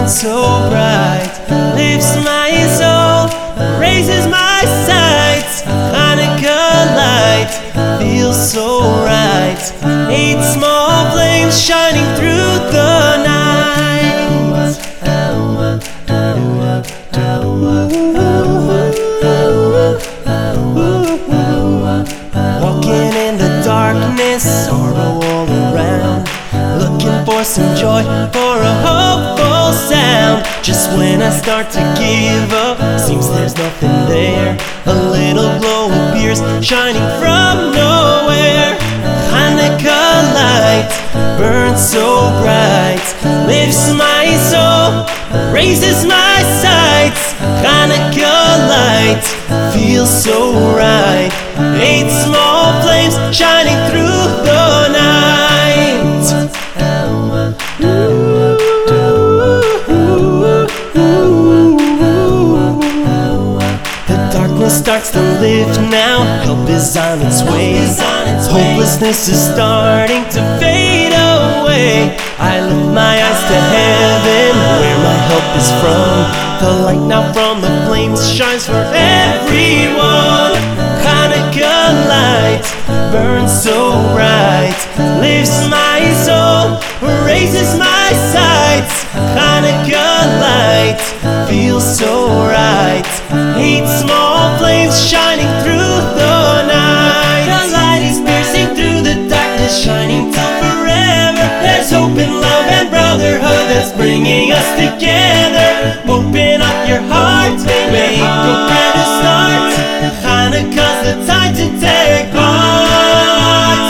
burns so bright, lifts my soul, raises my sights. Hanukkah light feels so right. 8 small flames shining through the night. Walking in the darkness, sorrow all around, looking for some joy, for a hopeful sound. Just when I start to give up, seems there's nothing there. A little glow appears, shining from nowhere. Hanukkah light burns so bright, lifts my soul, raises my sights. Hanukkah light feels so right. 8 small flames shining through the night. The darkness starts to lift now, help is on its way. Hopelessness is starting to fade away. I lift my eyes to heaven, where my help is from. The light now from the flames shines for everyone. Hanukkah light burns so bright, lifts my soul, raises my sights. Hanukkah light feels so right. 8 small flames shining through the night. The light is piercing through the darkness, shining till forever. There's hope and love and brotherhood that's bringing us together. Open up your heart, make a brand new start. Hanukkah's the time to take part.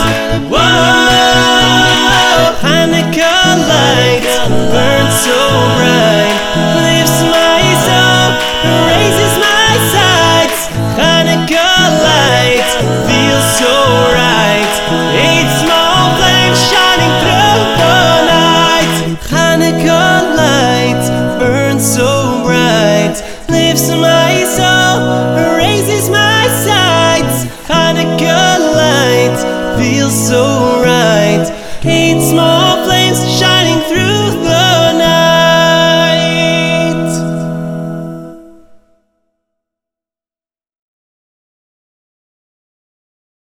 Whoa, Hanukkah light burns so bright, lifts my soul, raises my sights. Hanukkah light feels so